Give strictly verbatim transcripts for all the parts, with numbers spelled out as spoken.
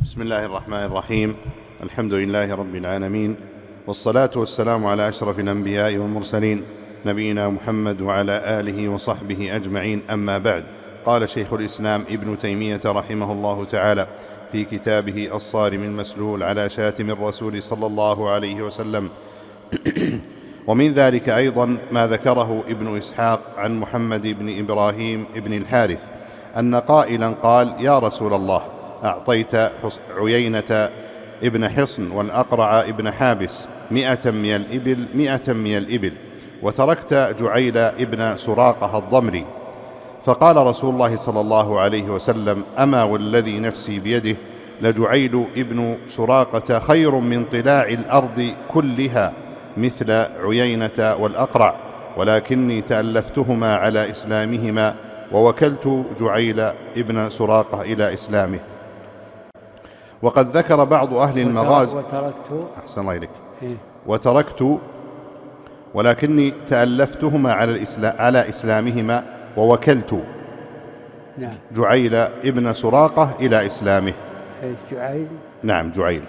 بسم الله الرحمن الرحيم. الحمد لله رب العالمين، والصلاة والسلام على أشرف الأنبياء والمرسلين، نبينا محمد وعلى آله وصحبه أجمعين، أما بعد. قال شيخ الإسلام ابن تيمية رحمه الله تعالى في كتابه الصارم المسلول على شاتم الرسول صلى الله عليه وسلم: ومن ذلك أيضا ما ذكره ابن إسحاق عن محمد بن إبراهيم بن الحارث أن قائلا قال: يا رسول الله، أعطيت عيينة ابن حصن والأقرع ابن حابس مئة من الإبل مئة من الإبل وتركت جعيل ابن سراقة الضمري. فقال رسول الله صلى الله عليه وسلم: أما والذي نفسي بيده لجعيل ابن سراقة خير من طلاع الأرض كلها مثل عيينة والأقرع، ولكني تألفتهما على إسلامهما ووكلت جعيل ابن سراقة إلى إسلامه. وقد ذكر بعض أهل المغازي وتركت أحسن الله إليك إيه؟ وتركت ولكني تألفتهما على, الإسلام على إسلامهما ووكلت نعم. جعيل ابن سراقة إلى إسلامه. جعيل نعم جعيل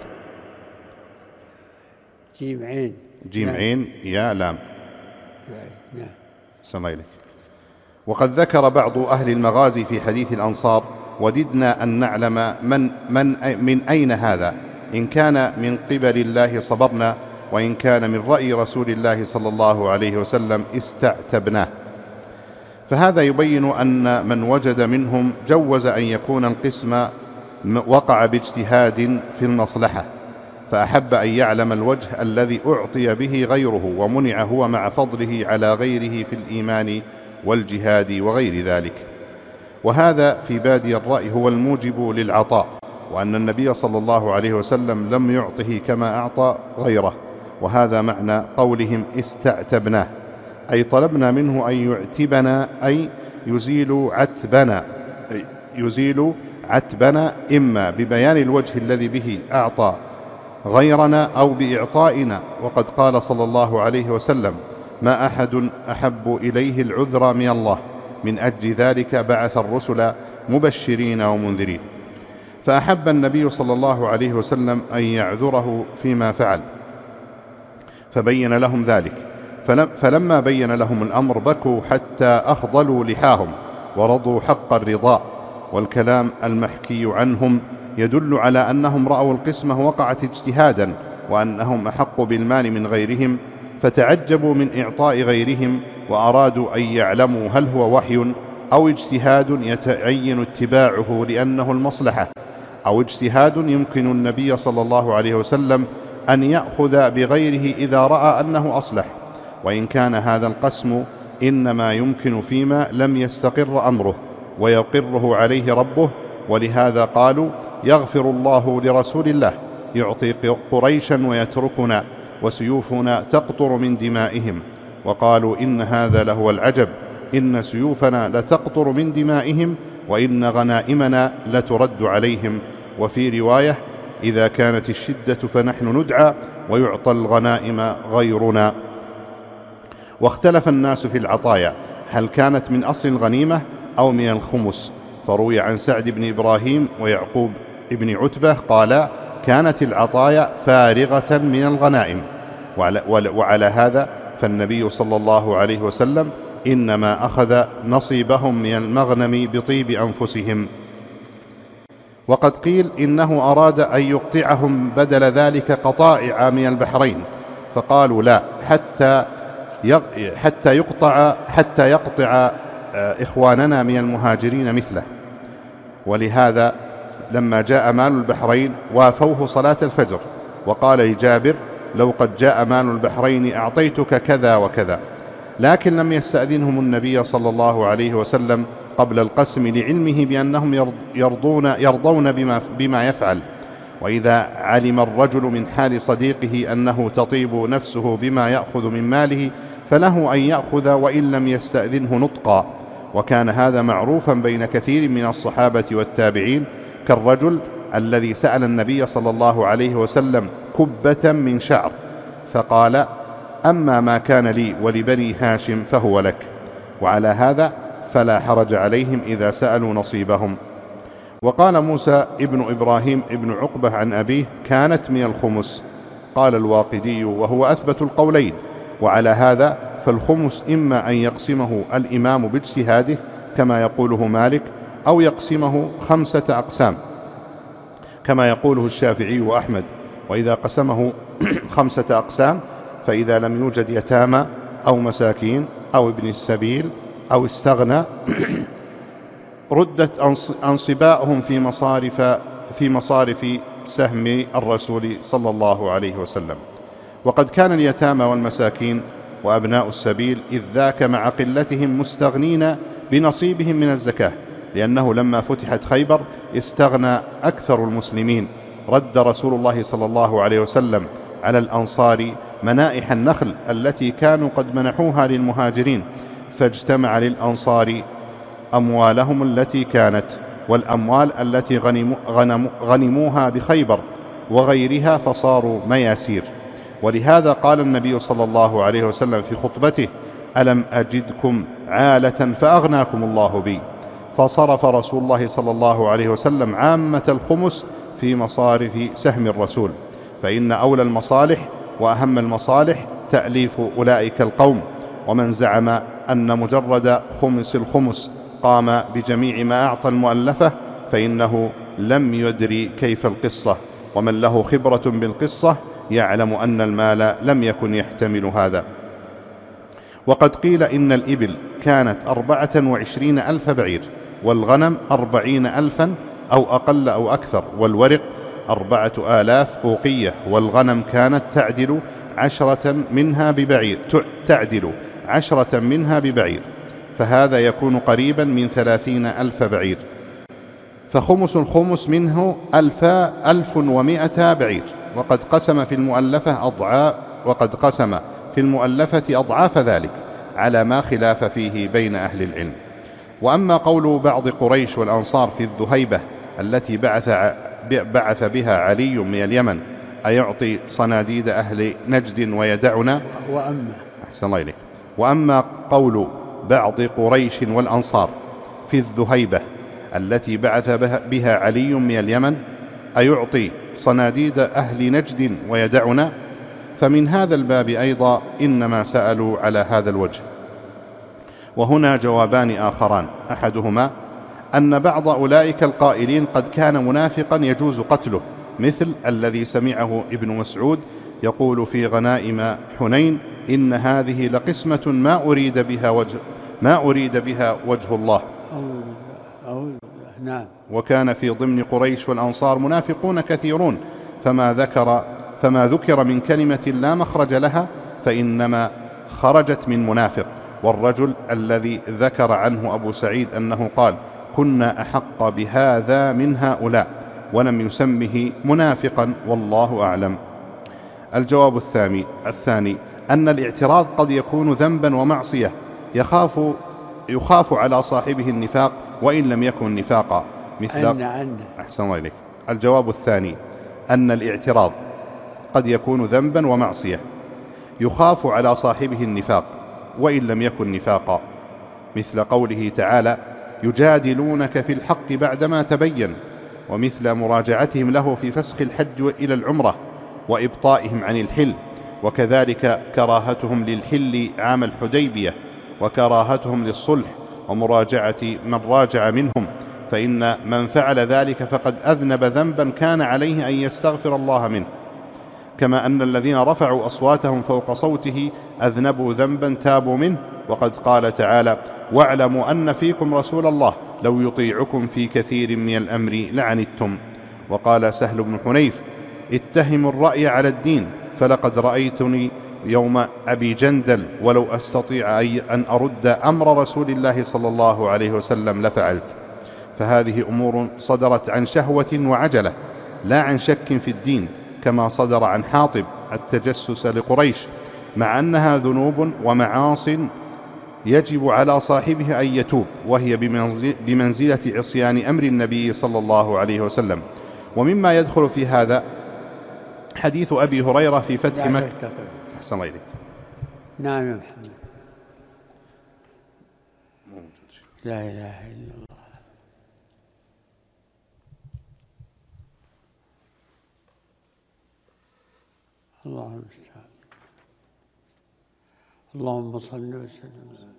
جيم عين جيم نعم. عين يا لام جعيل نعم. أحسن الله إليك. وقد ذكر بعض أهل المغازي في حديث الأنصار: وددنا أن نعلم من, من, من أين هذا، إن كان من قبل الله صبرنا، وإن كان من رأي رسول الله صلى الله عليه وسلم استعتبناه. فهذا يبين أن من وجد منهم جوز أن يكون القسم وقع باجتهاد في المصلحة، فأحب أن يعلم الوجه الذي أعطي به غيره ومنع هو مع فضله على غيره في الإيمان والجهاد وغير ذلك. وهذا في بادي الرأي هو الموجب للعطاء، وأن النبي صلى الله عليه وسلم لم يعطه كما أعطى غيره، وهذا معنى قولهم استعتبناه، أي طلبنا منه أن يعتبنا، أي يزيل عتبنا يزيل عتبنا إما ببيان الوجه الذي به أعطى غيرنا أو بإعطائنا. وقد قال صلى الله عليه وسلم: ما أحد أحب إليه العذر من الله، من أجل ذلك بعث الرسل مبشرين ومنذرين. فأحب النبي صلى الله عليه وسلم أن يعذره فيما فعل، فبين لهم ذلك. فلما بين لهم الأمر بكوا حتى أخضلوا لحاهم ورضوا حق الرضاء. والكلام المحكي عنهم يدل على أنهم رأوا القسمة وقعت اجتهادا، وأنهم أحق بالمال من غيرهم، فتعجبوا من إعطاء غيرهم، وأرادوا أن يعلموا هل هو وحي أو اجتهاد يتعين اتباعه لأنه المصلحة، أو اجتهاد يمكن النبي صلى الله عليه وسلم أن يأخذ بغيره إذا رأى أنه أصلح. وإن كان هذا القسم إنما يمكن فيما لم يستقر أمره ويقره عليه ربه. ولهذا قالوا: يغفر الله لرسول الله يعطي قريشا ويتركنا وسيوفنا تقطر من دمائهم. وقالوا: إن هذا لهو العجب، إن سيوفنا لتقطر من دمائهم وإن غنائمنا لترد عليهم. وفي رواية: إذا كانت الشدة فنحن ندعى ويعطى الغنائم غيرنا. واختلف الناس في العطايا، هل كانت من أصل الغنيمة أو من الخمس. فروي عن سعد بن إبراهيم ويعقوب بن عتبة قال: كانت العطايا فارغة من الغنائم. وعلى, وعلى هذا فالنبي صلى الله عليه وسلم إنما أخذ نصيبهم من المغنم بطيب أنفسهم. وقد قيل إنه أراد أن يقطعهم بدل ذلك قطائع من البحرين، فقالوا: لا، حتى حتى يقطع حتى يقطع إخواننا من المهاجرين مثله. ولهذا لما جاء مال البحرين وافوه صلاة الفجر، وقال لجابر: لو قد جاء مال البحرين أعطيتك كذا وكذا. لكن لم يستأذنهم النبي صلى الله عليه وسلم قبل القسم لعلمه بأنهم يرضون, يرضون بما, بما يفعل. وإذا علم الرجل من حال صديقه أنه تطيب نفسه بما يأخذ من ماله فله أن يأخذ وإن لم يستأذنه نطقا. وكان هذا معروفا بين كثير من الصحابة والتابعين، كالرجل الذي سأل النبي صلى الله عليه وسلم كبة من شعر فقال: أما ما كان لي ولبني هاشم فهو لك. وعلى هذا فلا حرج عليهم إذا سألوا نصيبهم. وقال موسى ابن إبراهيم ابن عقبة عن أبيه: كانت من الخمس. قال الواقدي: وهو أثبت القولين، وعلى هذا فالخمس إما أن يقسمه الإمام باجتهاده كما يقوله مالك، أو يقسمه خمسة أقسام كما يقوله الشافعي وأحمد. وإذا قسمه خمسة أقسام فإذا لم يوجد يتامى أو مساكين أو ابن السبيل أو استغنى ردت أنصباؤهم في مصارف في مصارف سهم الرسول صلى الله عليه وسلم. وقد كان اليتامى والمساكين وأبناء السبيل إذ ذاك مع قلتهم مستغنين بنصيبهم من الزكاة، لأنه لما فتحت خيبر استغنى أكثر المسلمين. رد رسول الله صلى الله عليه وسلم على الأنصار منائح النخل التي كانوا قد منحوها للمهاجرين، فاجتمع للأنصار أموالهم التي كانت والأموال التي غنموا غنموها بخيبر وغيرها فصاروا مياسير. ولهذا قال النبي صلى الله عليه وسلم في خطبته: ألم أجدكم عالة فأغناكم الله بي. فصرف رسول الله صلى الله عليه وسلم عامة الخمس في مصارف سهم الرسول، فإن أولى المصالح وأهم المصالح تأليف أولئك القوم. ومن زعم أن مجرد خمس الخمس قام بجميع ما أعطى المؤلفة فإنه لم يدري كيف القصة، ومن له خبرة بالقصة يعلم أن المال لم يكن يحتمل هذا. وقد قيل إن الإبل كانت أربعة وعشرين ألف بعير، والغنم أربعين ألفا أو أقل أو أكثر، والورق أربعة آلاف أوقية، والغنم كانت تعدل عشرة منها ببعير تعدل عشرة منها ببعير، فهذا يكون قريبا من ثلاثين ألف بعير. فخمس الخمس منه ألف ألف ومائة بعير. وقد قسم في المؤلفة أضعاف وقد قسم في المؤلفة أضعاف ذلك على ما خلاف فيه بين أهل العلم. وأما قول بعض قريش والأنصار في الذهيبة التي بعث بعث بها علي من اليمن: أيعطي صناديد أهل نجد ويدعنا. وأما أحسن الله إليك. وأما قول بعض قريش والأنصار في الذهيبة التي بعث بها علي من اليمن: أيعطي صناديد أهل نجد ويدعنا، فمن هذا الباب أيضا إنما سألوا على هذا الوجه. وهنا جوابان آخران: أحدهما أن بعض أولئك القائلين قد كان منافقا يجوز قتله، مثل الذي سمعه ابن مسعود يقول في غنائم حنين: إن هذه لقسمة ما أريد بها وجه ما أريد بها وجه الله. نعم. وكان في ضمن قريش والأنصار منافقون كثيرون، فما ذكر فما ذكر من كلمة لا مخرج لها فإنما خرجت من منافق. والرجل الذي ذكر عنه أبو سعيد أنه قال: كنا أحق بهذا من هؤلاء، ولم يسمه منافقا، والله أعلم. الجواب الثاني الثاني أن الاعتراض قد يكون ذنبا ومعصية يخاف يخاف على صاحبه النفاق وإن لم يكن نفاقا، مثل أن أن أحسن الله إليك. الجواب الثاني أن الاعتراض قد يكون ذنبا ومعصية يخاف على صاحبه النفاق وإن لم يكن نفاقا، مثل قوله تعالى: يجادلونك في الحق بعدما تبين، ومثل مراجعتهم له في فسخ الحج إلى العمرة وإبطائهم عن الحل، وكذلك كراهتهم للحل عام الحديبية، وكراهتهم للصلح ومراجعة من راجع منهم، فإن من فعل ذلك فقد أذنب ذنبا كان عليه أن يستغفر الله منه، كما أن الذين رفعوا أصواتهم فوق صوته أذنبوا ذنبا تابوا منه. وقد قال تعالى: واعلموا أن فيكم رسول الله لو يطيعكم في كثير من الأمر لعنتم. وقال سهل بن حنيف: اتهموا الرأي على الدين، فلقد رأيتني يوم أبي جندل ولو أستطيع أن أرد أمر رسول الله صلى الله عليه وسلم لفعلت. فهذه أمور صدرت عن شهوة وعجلة لا عن شك في الدين، كما صدر عن حاطب التجسس لقريش، مع أنها ذنوب ومعاص يجب على صاحبه أن يتوب، وهي بمنزلة عصيان أمر النبي صلى الله عليه وسلم. ومما يدخل في هذا حديث أبي هريرة في فتح مكة. أحسن الله إليك. نعم يا محمد. لا إله إلا الله. الله المستعان. اللهم صل وسلم.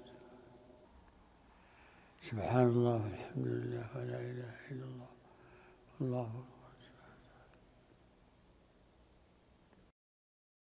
سبحان الله والحمد لله ولا إله إلا الله. الله